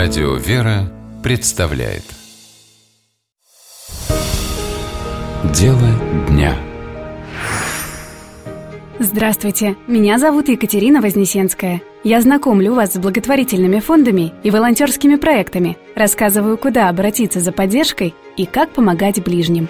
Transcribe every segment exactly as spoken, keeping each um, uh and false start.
Радио «Вера» представляет Дело дня. Здравствуйте, меня зовут Екатерина Вознесенская. Я знакомлю вас с благотворительными фондами и волонтерскими проектами, рассказываю, куда обратиться за поддержкой и как помогать ближним.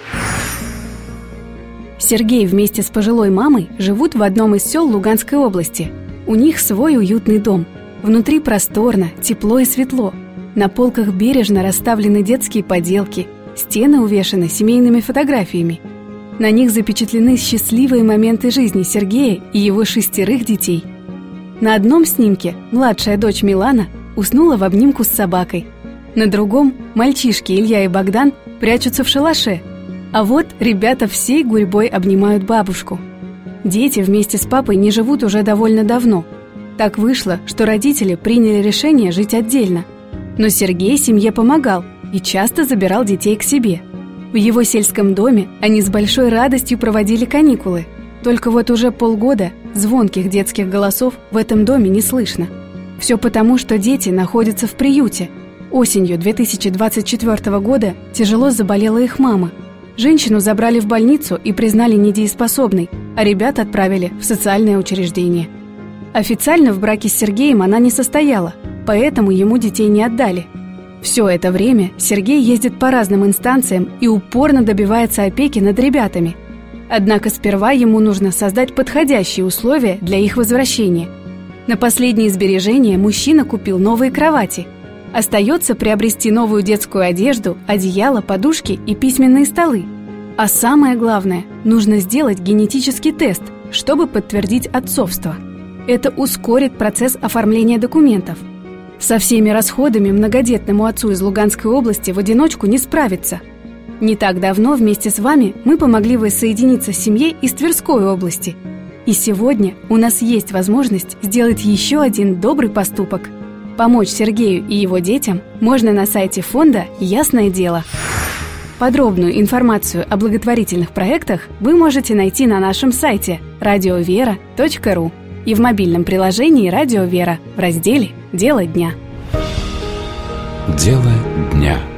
Сергей вместе с пожилой мамой живут в одном из сел Луганской области. У них свой уютный дом. Внутри просторно, тепло и светло. На полках бережно расставлены детские поделки, стены увешаны семейными фотографиями. На них запечатлены счастливые моменты жизни Сергея и его шестерых детей. На одном снимке младшая дочь Милана уснула в обнимку с собакой. На другом мальчишки Илья и Богдан прячутся в шалаше. А вот ребята всей гурьбой обнимают бабушку. Дети вместе с папой не живут уже довольно давно. Так вышло, что родители приняли решение жить отдельно. Но Сергей семье помогал и часто забирал детей к себе. В его сельском доме они с большой радостью проводили каникулы. Только вот уже полгода звонких детских голосов в этом доме не слышно. Все потому, что дети находятся в приюте. Осенью две тысячи двадцать четвёртого года тяжело заболела их мама. Женщину забрали в больницу и признали недееспособной, а ребят отправили в социальное учреждение. Официально в браке с Сергеем она не состояла, поэтому ему детей не отдали. Все это время Сергей ездит по разным инстанциям и упорно добивается опеки над ребятами. Однако сперва ему нужно создать подходящие условия для их возвращения. На последние сбережения мужчина купил новые кровати. Остается приобрести новую детскую одежду, одеяло, подушки и письменные столы. А самое главное, нужно сделать генетический тест, чтобы подтвердить отцовство. Это ускорит процесс оформления документов. Со всеми расходами многодетному отцу из Луганской области в одиночку не справиться. Не так давно вместе с вами мы помогли воссоединиться с семьей из Тверской области. И сегодня у нас есть возможность сделать еще один добрый поступок. Помочь Сергею и его детям можно на сайте фонда «Ясное дело». Подробную информацию о благотворительных проектах вы можете найти на нашем сайте радио вера точка ру и в мобильном приложении «Радио Вера» в разделе «Дело дня». Дело дня.